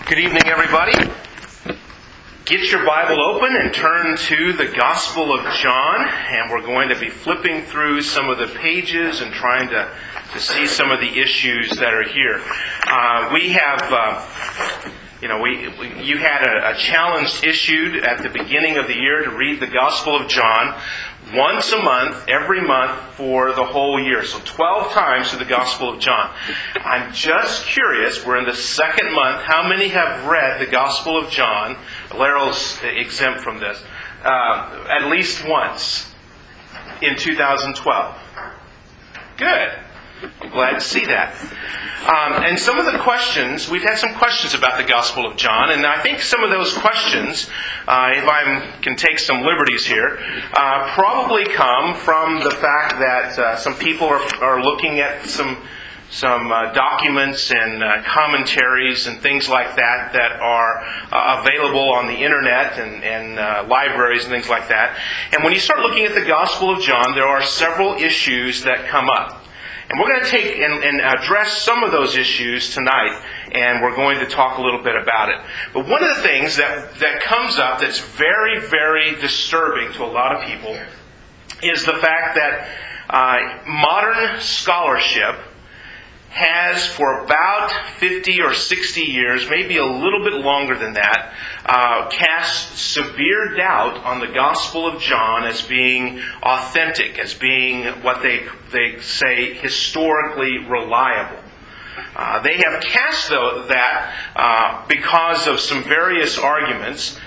Good evening, everybody. Get your Bible open and turn to the Gospel of John, and we're going to be flipping through some of the pages and trying to see some of the issues that are here. You had a challenge issued at the beginning of the year to read the Gospel of John once a month, every month for the whole year. So 12 times through the Gospel of John. I'm just curious, we're in the second month, how many have read the Gospel of John? Laurel's exempt from this. At least once in 2012. Good. I'm glad to see that. And some of the questions, we've had some questions about the Gospel of John, and I think some of those questions, if I can take some liberties here, probably come from the fact that some people are looking at some documents and commentaries and things like that are available on the internet and libraries and things like that. And when you start looking at the Gospel of John, there are several issues that come up. And we're going to take and address some of those issues tonight, and we're going to talk a little bit about it. But one of the things that comes up that's very, very disturbing to a lot of people is the fact that modern scholarship has, for about 50 or 60 years, maybe a little bit longer than that, cast severe doubt on the Gospel of John as being authentic, as being what they say historically reliable. They have cast that because of some various arguments,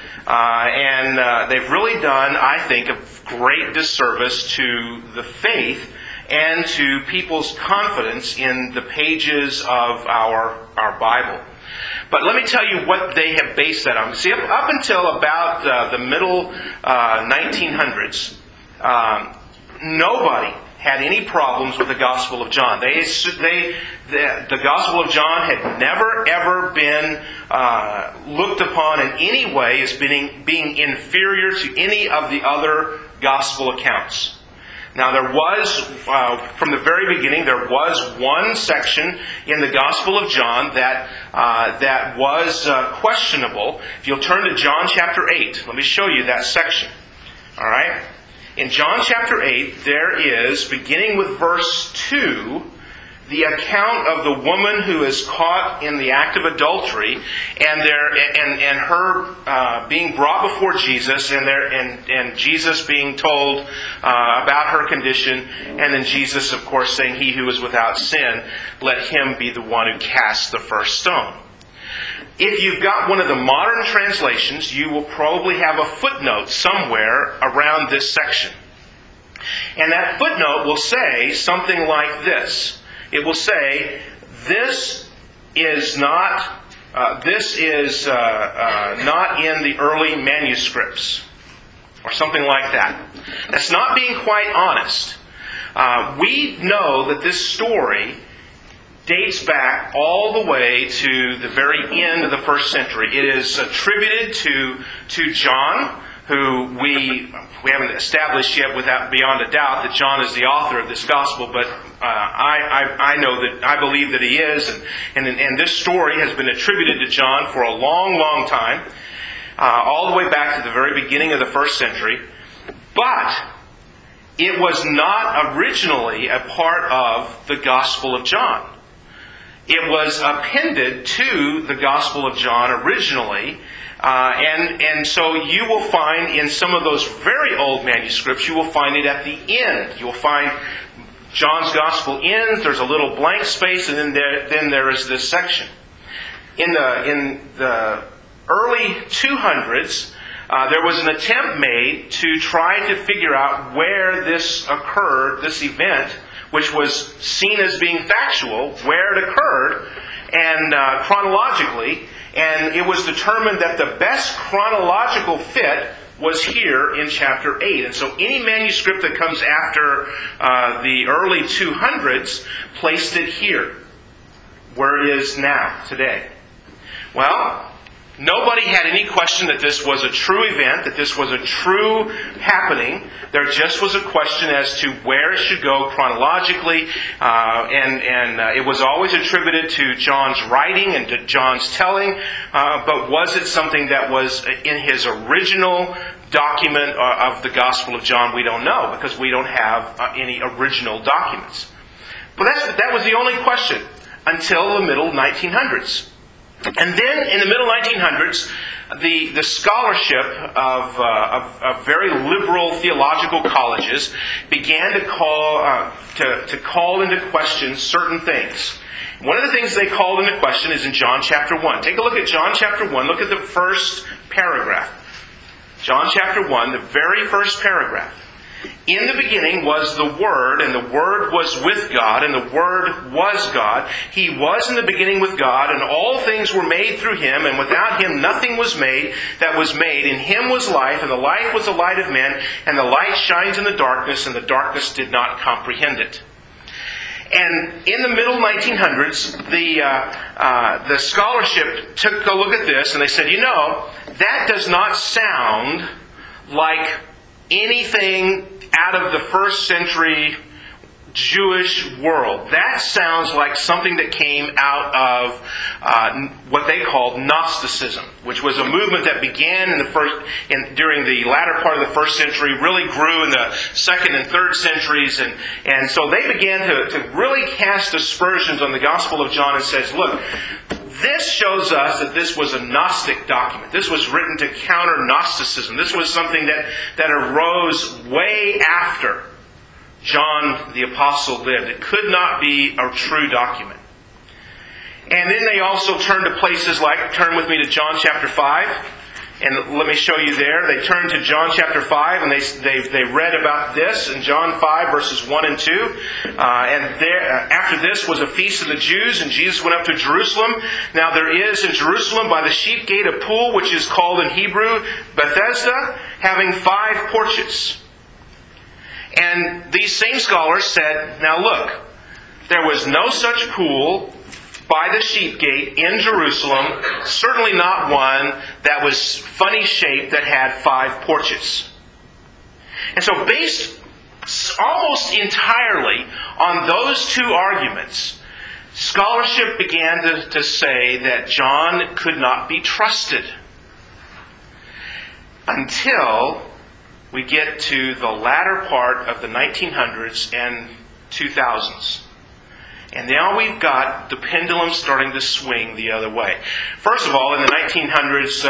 and they've really done, I think, a great disservice to the faith and to people's confidence in the pages of our Bible. But let me tell you what they have based that on. See, up until about the middle 1900s, nobody had any problems with the Gospel of John. The Gospel of John had never, ever been looked upon in any way as being inferior to any of the other Gospel accounts. Now, there was, from the very beginning, there was one section in the Gospel of John that was questionable. If you'll turn to John chapter 8, let me show you that section. All right? In John chapter 8, there is, beginning with verse 2, the account of the woman who is caught in the act of adultery, and her being brought before Jesus, and Jesus being told about her condition, and then Jesus, of course, saying, "He who is without sin, let him be the one who casts the first stone." If you've got one of the modern translations, you will probably have a footnote somewhere around this section. And that footnote will say something like this. It will say, this is not in the early manuscripts, or something like that. That's not being quite honest. We know that this story dates back all the way to the very end of the first century. It is attributed to John, who we haven't established yet beyond a doubt that John is the author of this gospel, but I believe that he is, and this story has been attributed to John for a long, long time, all the way back to the very beginning of the first century. But it was not originally a part of the Gospel of John. It was appended to the Gospel of John originally, and so you will find in some of those very old manuscripts, you will find it at the end. You will find John's Gospel ends, there's a little blank space, and then there is this section. In the early 200s, there was an attempt made to try to figure out where this occurred, this event, which was seen as being factual, where it occurred, and chronologically, and it was determined that the best chronological fit was here in chapter 8. And so any manuscript that comes after the early 200s placed it here, where it is now, today. Well, Nobody had any question that this was a true event, that this was a true happening. There just was a question as to where it should go chronologically, and it was always attributed to John's writing and to John's telling, but was it something that was in his original document of the Gospel of John? We don't know, because we don't have any original documents. But that was the only question until the middle 1900s. And then in the middle 1900s, the scholarship of very liberal theological colleges began to call into question certain things. One of the things they called into question is in John chapter 1. Take a look at John chapter 1. Look at the first paragraph. John chapter 1, the very first paragraph. In the beginning was the Word, and the Word was with God, and the Word was God. He was in the beginning with God, and all things were made through Him, and without Him nothing was made that was made. In Him was life, and the life was the light of men, and the light shines in the darkness, and the darkness did not comprehend it. And in the middle 1900s, the scholarship took a look at this, and they said, that does not sound like anything out of the first century Jewish world. That sounds like something that came out of what they called Gnosticism, which was a movement that began during the latter part of the first century, really grew in the second and third centuries, and so they began to really cast aspersions on the Gospel of John and says, look, this shows us that this was a Gnostic document. This was written to counter Gnosticism. This was something that arose way after John the Apostle lived. It could not be a true document. And then they also turn to places like, turn with me to John chapter 5. And let me show you there. They turned to John chapter 5 and they read about this in John 5 verses 1 and 2. And there, after this was a feast of the Jews, and Jesus went up to Jerusalem. Now there is in Jerusalem by the sheep gate a pool, which is called in Hebrew Bethesda, having 5 porches. And these same scholars said, now look, there was no such pool by the sheep gate in Jerusalem, certainly not one that was funny shaped that had 5 porches. And so based almost entirely on those 2 arguments, scholarship began to say that John could not be trusted until we get to the latter part of the 1900s and 2000s. And now we've got the pendulum starting to swing the other way. First of all, in the 1900s,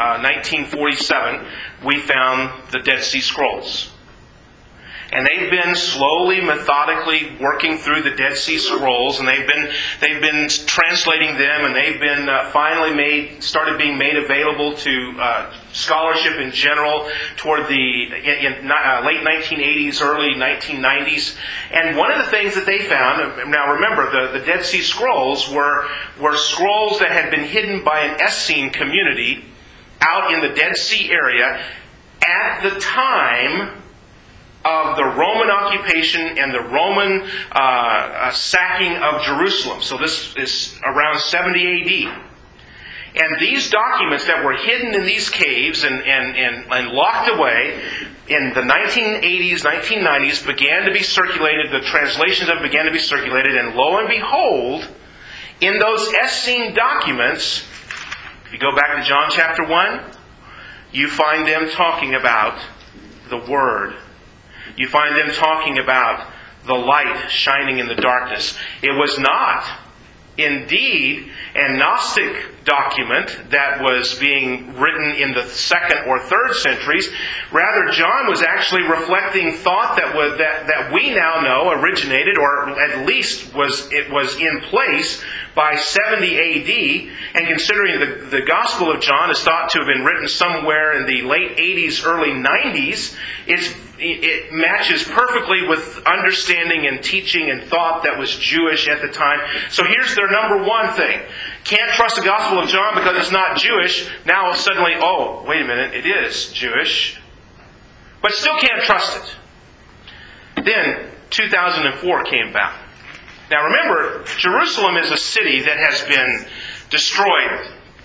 1947, we found the Dead Sea Scrolls. And they've been slowly, methodically working through the Dead Sea Scrolls, and they've been translating them, and they've been finally started being made available to scholarship in general toward the late 1980s, early 1990s. And one of the things that they found, now remember, the Dead Sea Scrolls were scrolls that had been hidden by an Essene community out in the Dead Sea area at the time of the Roman occupation and the Roman sacking of Jerusalem. So this is around 70 AD. And these documents that were hidden in these caves and locked away in the 1980s, 1990s began to be circulated. The translations of them began to be circulated. And lo and behold, in those Essene documents, if you go back to John chapter 1, you find them talking about the Word. You find them talking about the light shining in the darkness. It was not, indeed, a Gnostic document that was being written in the 2nd or 3rd centuries. Rather, John was actually reflecting thought that we now know originated, or at least was in place by 70 AD. And considering the Gospel of John is thought to have been written somewhere in the late 80s, early 90s, it matches perfectly with understanding and teaching and thought that was Jewish at the time. So here's their number one thing. Can't trust the Gospel of John because it's not Jewish. Now suddenly, oh, wait a minute, it is Jewish. But still can't trust it. Then 2004 came about. Now remember, Jerusalem is a city that has been destroyed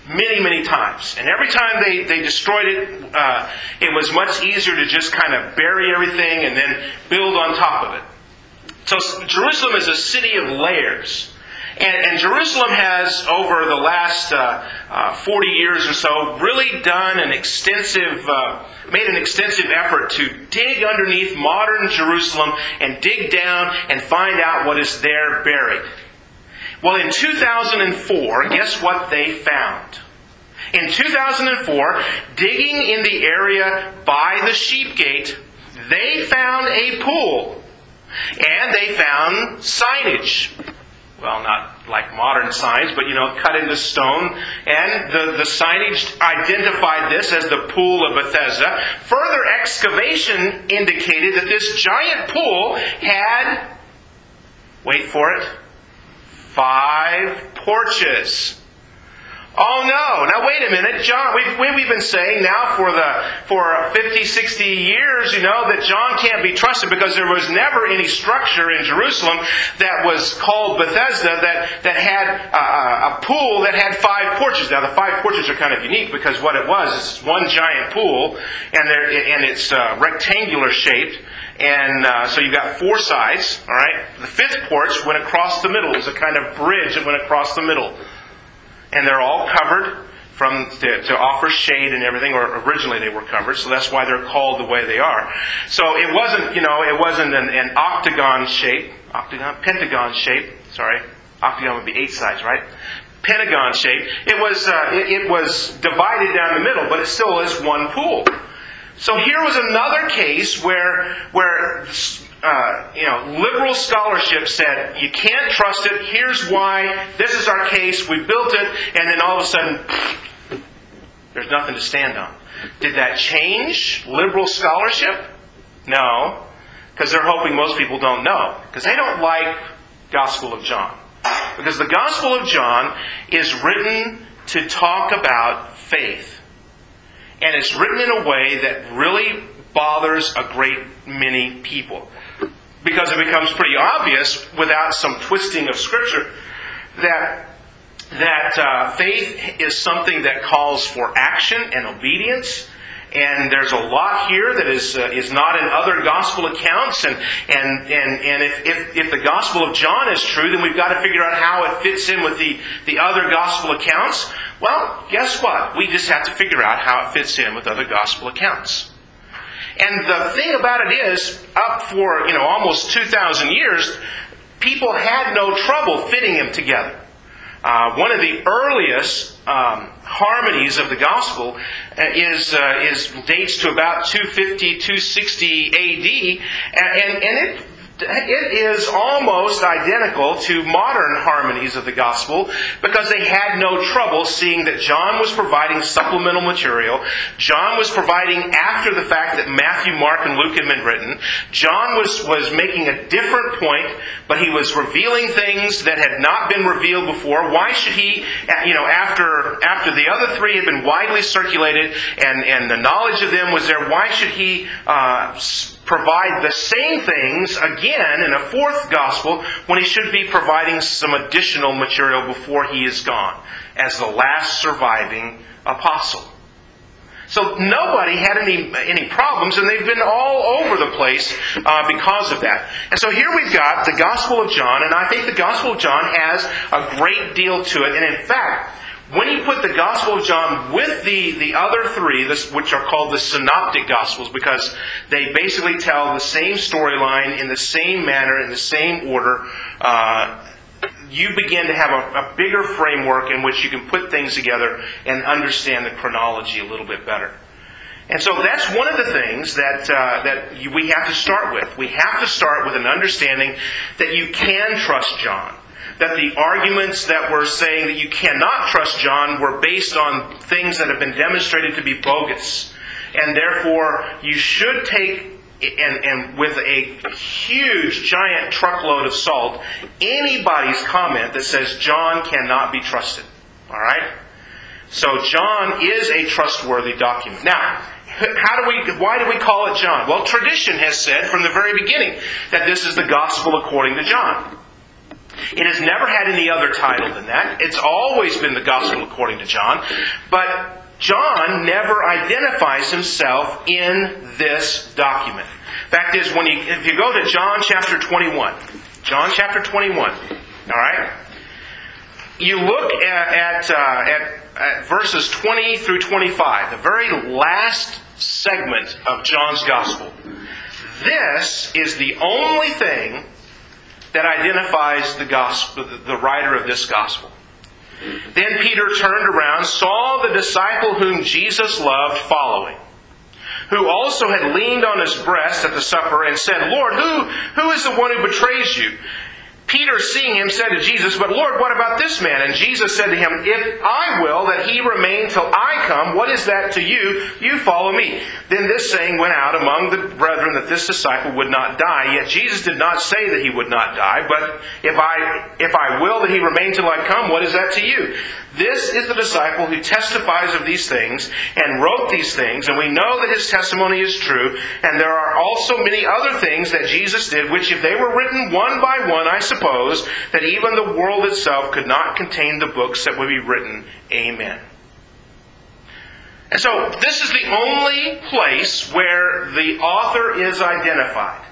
many, many times. And every time they destroyed it, it was much easier to just kind of bury everything and then build on top of it. So Jerusalem is a city of layers. And Jerusalem has, over the last 40 years or so, really done made an extensive effort to dig underneath modern Jerusalem and dig down and find out what is there buried. Well, in 2004, guess what they found? In 2004, digging in the area by the Sheep Gate, they found a pool. And they found signage. Well, not like modern signs, but cut into stone. And the signage identified this as the Pool of Bethesda. Further excavation indicated that this giant pool had, wait for it, 5 porches. Oh no! Now wait a minute, John. We've been saying now for 50, 60 years, that John can't be trusted because there was never any structure in Jerusalem that was called Bethesda that had a pool that had 5 porches. Now the 5 porches are kind of unique because what it was is one giant pool, and it's rectangular shaped. And so you've got 4 sides. All right. The 5th porch went across the middle. It was a kind of bridge that went across the middle. And they're all covered to offer shade and everything, or originally they were covered, so that's why they're called the way they are. So it wasn't, an octagon shape, pentagon shape. Sorry, octagon would be 8 sides, right? Pentagon shape. It was divided down the middle, but it still is one pool. So here was another case where liberal scholarship said, you can't trust it, here's why, this is our case, we built it, and then all of a sudden, there's nothing to stand on. Did that change liberal scholarship? No, because they're hoping most people don't know, because they don't like Gospel of John. Because the Gospel of John is written to talk about faith. And it's written in a way that really bothers a great many people. Because it becomes pretty obvious, without some twisting of Scripture, that faith is something that calls for action and obedience. And there's a lot here that is not in other gospel accounts. And if the Gospel of John is true, then we've got to figure out how it fits in with the other gospel accounts. Well, guess what? We just have to figure out how it fits in with other gospel accounts. And the thing about it is, up for almost 2,000 years, people had no trouble fitting them together. One of the earliest harmonies of the gospel dates to about 250, 260 A.D., and it is almost identical to modern harmonies of the gospel because they had no trouble seeing that John was providing supplemental material. John was providing after the fact that Matthew, Mark, and Luke had been written. John was making a different point, but he was revealing things that had not been revealed before. Why should he, after the other 3 had been widely circulated and the knowledge of them was there, why should he provide the same things again in a 4th gospel when he should be providing some additional material before he is gone as the last surviving apostle? So nobody had any problems, and they've been all over the place because of that. And so here we've got the Gospel of John, and I think the Gospel of John has a great deal to it. And in fact, when you put the Gospel of John with the other 3, which are called the Synoptic Gospels, because they basically tell the same storyline in the same manner, in the same order, you begin to have a bigger framework in which you can put things together and understand the chronology a little bit better. And so that's one of the things that we have to start with. We have to start with an understanding that you can trust John. That the arguments that were saying that you cannot trust John were based on things that have been demonstrated to be bogus. And therefore, you should take, and with a huge, giant truckload of salt, anybody's comment that says John cannot be trusted. All right? So John is a trustworthy document. Now, why do we call it John? Well, tradition has said from the very beginning that this is the Gospel according to John. It has never had any other title than that. It's always been the Gospel according to John. But John never identifies himself in this document. Fact is, if you go to John chapter 21, John chapter 21, all right, you look at verses 20 through 25, the very last segment of John's Gospel. This is the only thing that identifies the gospel, the writer of this Gospel. Then Peter turned around, saw the disciple whom Jesus loved following, who also had leaned on his breast at the supper and said, Lord, who is the one who betrays you? Peter, seeing him, said to Jesus, But Lord, what about this man? And Jesus said to him, If I will that he remain till I come, what is that to you? You follow me. Then this saying went out among the brethren that this disciple would not die. Yet Jesus did not say that he would not die, but if I will that he remain till I come, what is that to you? This is the disciple who testifies of these things and wrote these things, and we know that his testimony is true. And there are also many other things that Jesus did, which if they were written one by one, I suppose that even the world itself could not contain the books that would be written. Amen. And so this is the only place where the author is identified,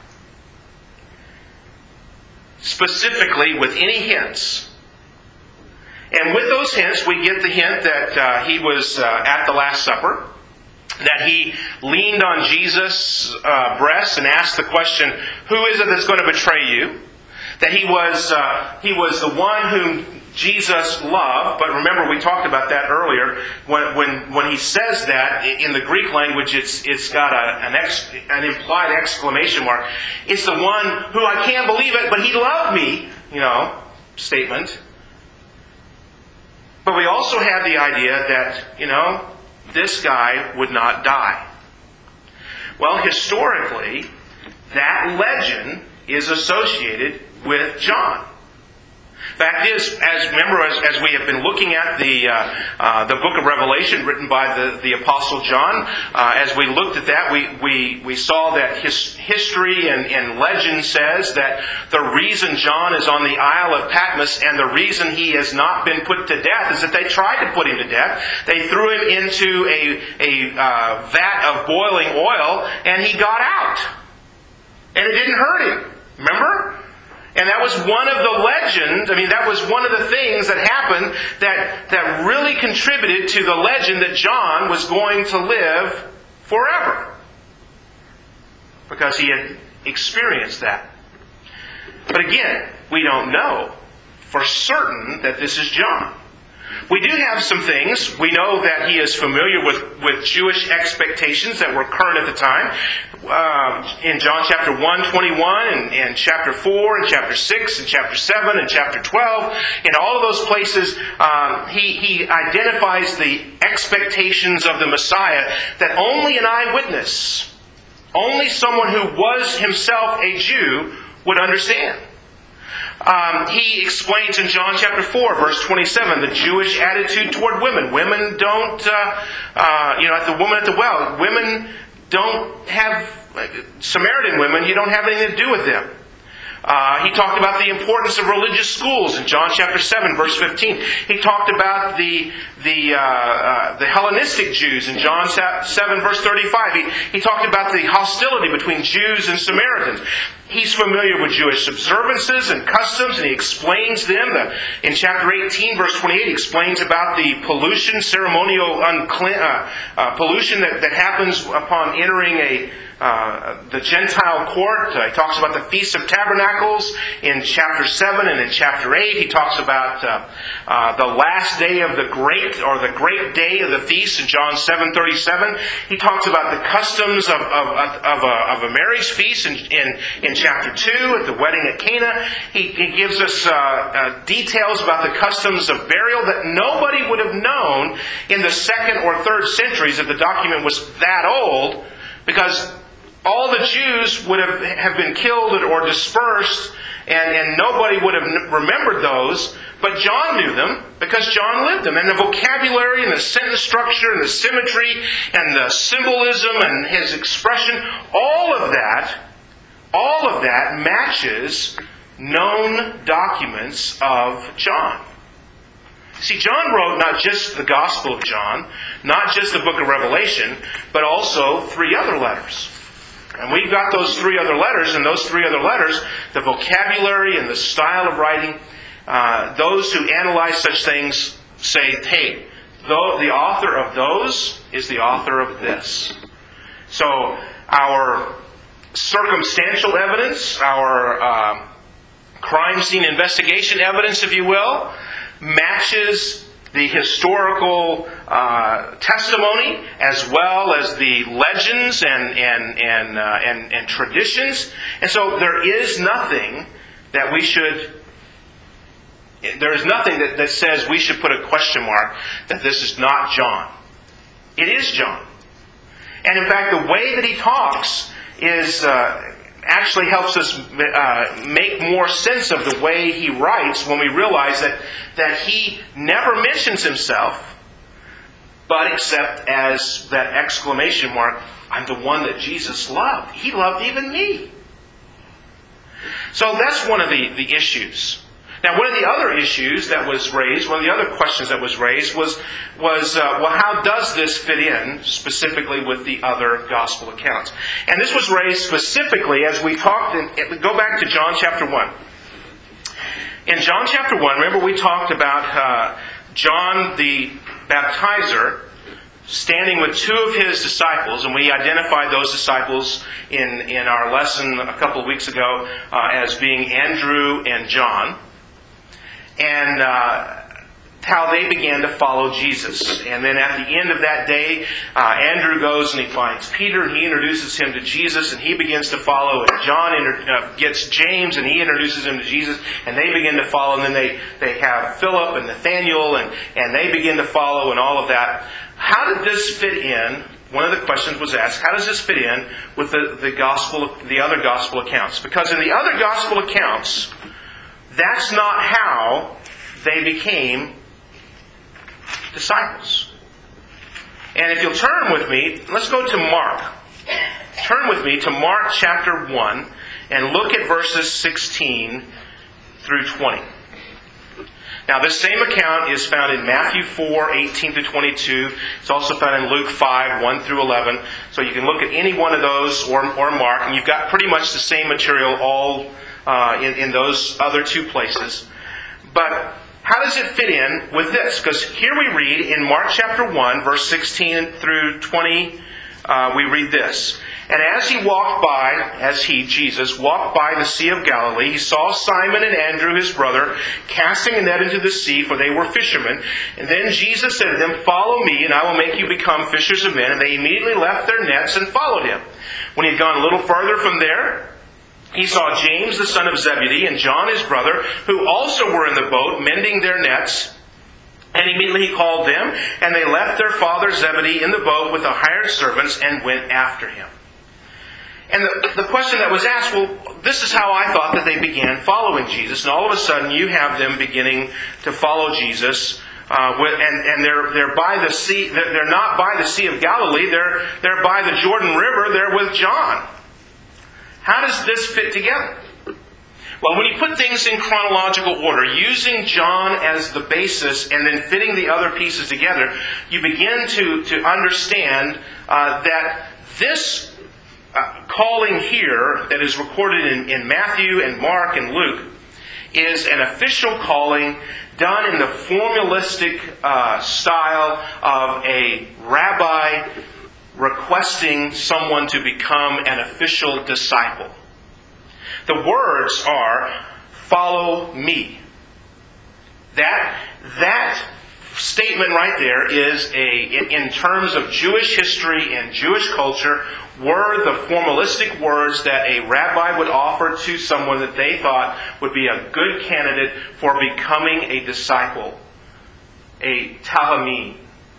specifically with any hints. And with those hints, we get the hint that he was at the Last Supper, that he leaned on Jesus' breast and asked the question, who is it that's going to betray you? That he was the one whom Jesus loved. But remember, we talked about that earlier. When he says that, in the Greek language, it's got an implied exclamation mark. It's the one who I can't believe it, but he loved me, statement. But we also have the idea that, this guy would not die. Well, historically, that legend is associated with John. Fact is, as we have been looking at the book of Revelation written by the Apostle John, as we looked at that, we saw that history and legend says that the reason John is on the Isle of Patmos and the reason he has not been put to death is that they tried to put him to death. They threw him into a vat of boiling oil and he got out. And it didn't hurt him. Remember? And that was one of the legends, that was one of the things that happened that really contributed to the legend that John was going to live forever. Because he had experienced that. But again, we don't know for certain that this is John. We do have some things. We know that he is familiar with Jewish expectations that were current at the time. In John chapter 1, 21, and chapter 4, and chapter 6, and chapter 7, and chapter 12, in all of those places, he identifies the expectations of the Messiah that only an eyewitness, only someone who was himself a Jew, would understand. He explains in John chapter 4, verse 27, the Jewish attitude toward women. Women don't, at the woman at the well, women don't have, Samaritan women, you don't have anything to do with them. He talked about the importance of religious schools in John chapter 7, verse 15. He talked about the Hellenistic Jews in John 7, verse 35. He talked about the hostility between Jews and Samaritans. He's familiar with Jewish observances and customs, and he explains them. In chapter 18, verse 28, he explains about the pollution, ceremonial pollution that happens upon entering the Gentile court. He talks about the Feast of Tabernacles in chapter 7, and in chapter 8 he talks about the last day of the great day of the feast in John 7:37. He talks about the customs of a marriage feast in chapter 2 at the wedding at Cana. He gives us details about the customs of burial that nobody would have known in the 2nd or 3rd centuries if the document was that old, because all the Jews would have been killed or dispersed, and nobody would have remembered those. But John knew them because John lived them. And the vocabulary and the sentence structure and the symmetry and the symbolism and his expression, all of that matches known documents of John. See, John wrote not just the Gospel of John, not just the book of Revelation, but also 3 other letters. And we've got those 3 other letters, and those 3 other letters, the vocabulary and the style of writing, those who analyze such things say, hey, though the author of those is the author of this. So our circumstantial evidence, our crime scene investigation evidence, if you will, matches the historical testimony as well as the legends and traditions. And so there is nothing that we should... There is nothing that says we should put a question mark that this is not John. It is John. And in fact, the way that he talks is actually helps us make more sense of the way he writes when we realize that he never mentions himself, but except as that exclamation mark, I'm the one that Jesus loved. He loved even me. So that's one of the issues. Now, one of the other issues that was raised, one of the other questions that was raised was well, how does this fit in specifically with the other gospel accounts? And this was raised specifically as we talked, go back to John chapter 1. In John chapter 1, remember we talked about John the Baptizer standing with 2 of his disciples, and we identified those disciples in our lesson a couple of weeks ago as being Andrew and John. And how they began to follow Jesus. And then at the end of that day, Andrew goes and he finds Peter, and he introduces him to Jesus, and he begins to follow. And John gets James, and he introduces him to Jesus, and they begin to follow. And then they have Philip and Nathaniel, and they begin to follow, and all of that. How did this fit in? One of the questions was asked, how does this fit in with the other gospel accounts? Because in the other gospel accounts, that's not how they became disciples. And if you'll turn with me, let's go to Mark. Turn with me to Mark chapter 1 and look at verses 16 through 20. Now, this same account is found in Matthew 4, 18 to 22. It's also found in Luke 5, 1 through 11. So you can look at any one of those or Mark, and you've got pretty much the same material all in those other 2 places. But how does it fit in with this? Because here we read in Mark chapter 1, verse 16 through 20, we read this. And as Jesus, walked by the Sea of Galilee, he saw Simon and Andrew, his brother, casting a net into the sea, for they were fishermen. And then Jesus said to them, follow me, and I will make you become fishers of men. And they immediately left their nets and followed him. When he had gone a little further from there, he saw James the son of Zebedee and John his brother, who also were in the boat, mending their nets. And immediately he called them, and they left their father Zebedee in the boat with the hired servants and went after him. And the question that was asked, well, this is how I thought that they began following Jesus. And all of a sudden you have them beginning to follow Jesus. And they're by the sea. They're not by the Sea of Galilee. They're by the Jordan River. They're with John. How does this fit together? Well, when you put things in chronological order, using John as the basis and then fitting the other pieces together, you begin to understand that this calling here that is recorded in Matthew and Mark and Luke is an official calling done in the formalistic style of a rabbi requesting someone to become an official disciple. The words are, follow me. That statement right there is in terms of Jewish history and Jewish culture, were the formalistic words that a rabbi would offer to someone that they thought would be a good candidate for becoming a disciple, a talmid.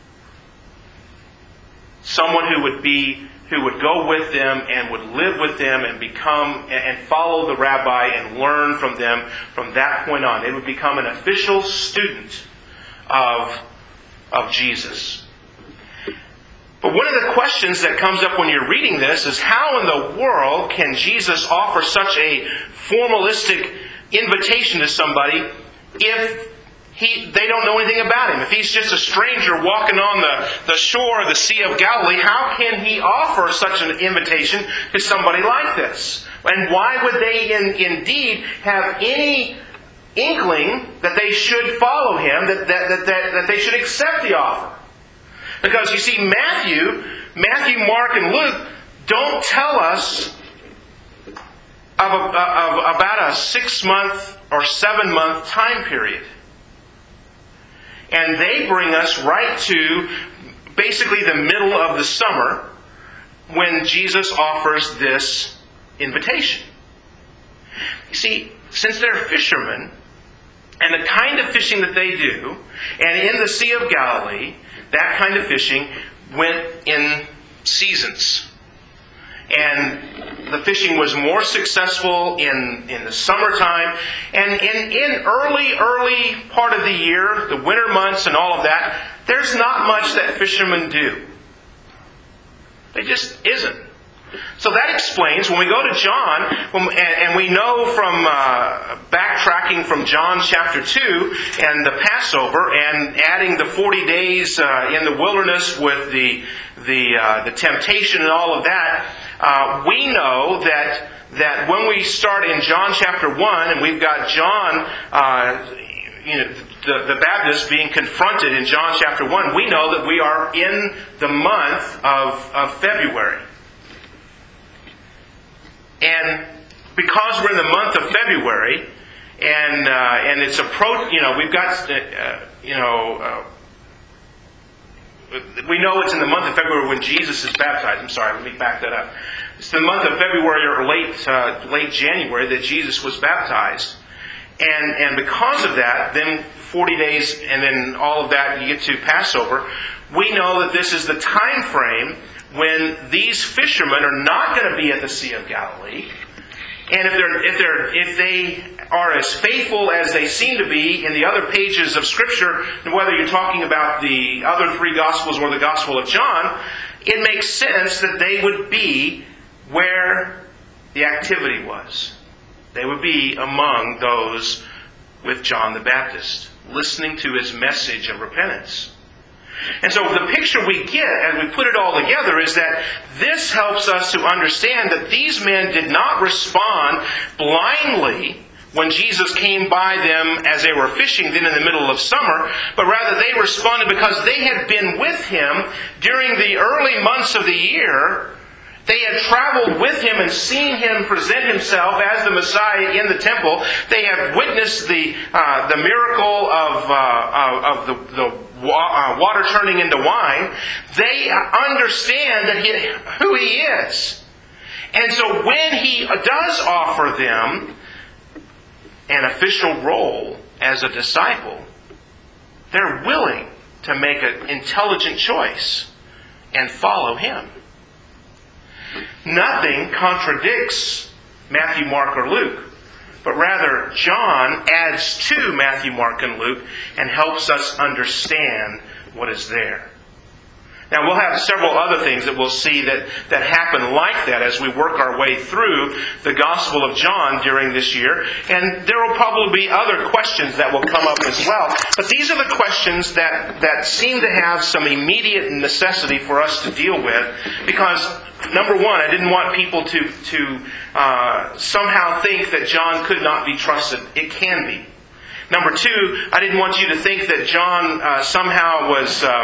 Someone who would go with them and would live with them and become and follow the rabbi and learn from them from that point on. They would become an official student of Jesus. But one of the questions that comes up when you're reading this is, how in the world can Jesus offer such a formalistic invitation to somebody if they don't know anything about him? If he's just a stranger walking on the shore of the Sea of Galilee, how can he offer such an invitation to somebody like this? And why would they indeed have any inkling that they should follow him, that they should accept the offer? Because you see, Matthew, Mark, and Luke don't tell us of about a 6-month or 7-month time period. And they bring us right to basically the middle of the summer when Jesus offers this invitation. You see, since they're fishermen, and the kind of fishing that they do, and in the Sea of Galilee, that kind of fishing went in seasons. And the fishing was more successful in the summertime. And in early part of the year, the winter months and all of that, there's not much that fishermen do. There just isn't. So that explains, when we go to John, and we know from backtracking from John chapter 2 and the Passover, and adding the 40 days in the wilderness with the temptation and all of that, we know that when we start in John chapter 1, and we've got John, the Baptist being confronted in John chapter 1, we know that we are in the month of February. And because we're in the month of February, and it's we've got we know it's in the month of February when Jesus is baptized. I'm sorry, let me back that up. It's the month of February or late January that Jesus was baptized, and because of that, then 40 days, and then all of that, you get to Passover. We know that this is the time frame when these fishermen are not going to be at the Sea of Galilee, and if they are as faithful as they seem to be in the other pages of Scripture, whether you're talking about the other 3 Gospels or the Gospel of John, it makes sense that they would be where the activity was. They would be among those with John the Baptist, listening to his message of repentance. And so the picture we get as we put it all together is that this helps us to understand that these men did not respond blindly when Jesus came by them as they were fishing then in the middle of summer, but rather they responded because they had been with him during the early months of the year. They had traveled with him and seen him present himself as the Messiah in the temple. They have witnessed the miracle of the water turning into wine. They understand who he is. And so when he does offer them an official role as a disciple, they're willing to make an intelligent choice and follow him. Nothing contradicts Matthew, Mark, or Luke, but rather John adds to Matthew, Mark, and Luke and helps us understand what is there. Now, we'll have several other things that we'll see that happen like that as we work our way through the Gospel of John during this year. And there will probably be other questions that will come up as well. But these are the questions that seem to have some immediate necessity for us to deal with. Because, number one, I didn't want people to somehow think that John could not be trusted. It can be. Number two, I didn't want you to think that John somehow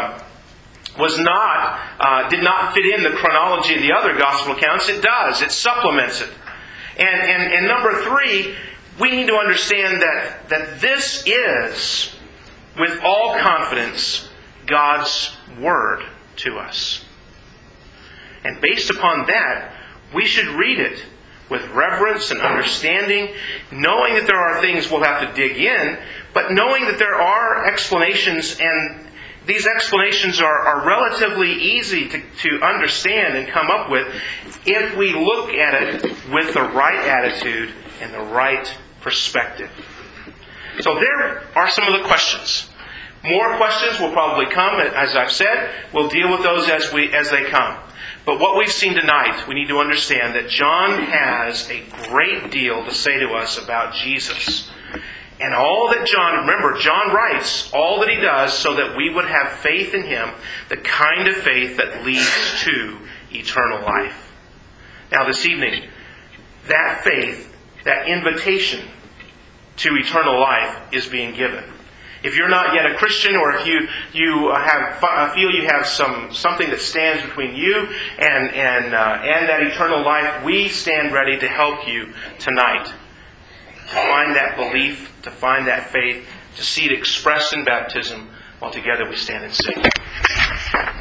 did not fit in the chronology of the other gospel accounts. It does. It supplements it. And number three, we need to understand that this is, with all confidence, God's Word to us. And based upon that, we should read it with reverence and understanding, knowing that there are things we'll have to dig in, but knowing that there are explanations, and these explanations are relatively easy to understand and come up with if we look at it with the right attitude and the right perspective. So there are some of the questions. More questions will probably come, as I've said. We'll deal with those as they come. But what we've seen tonight, we need to understand that John has a great deal to say to us about Jesus. And all that John, remember, John writes all that he does so that we would have faith in him, the kind of faith that leads to eternal life. Now this evening, that faith, that invitation to eternal life is being given. If you're not yet a Christian, or if you feel you have something that stands between you and that eternal life, we stand ready to help you tonight. To find that belief, to find that faith, to see it expressed in baptism, while together we stand and sing.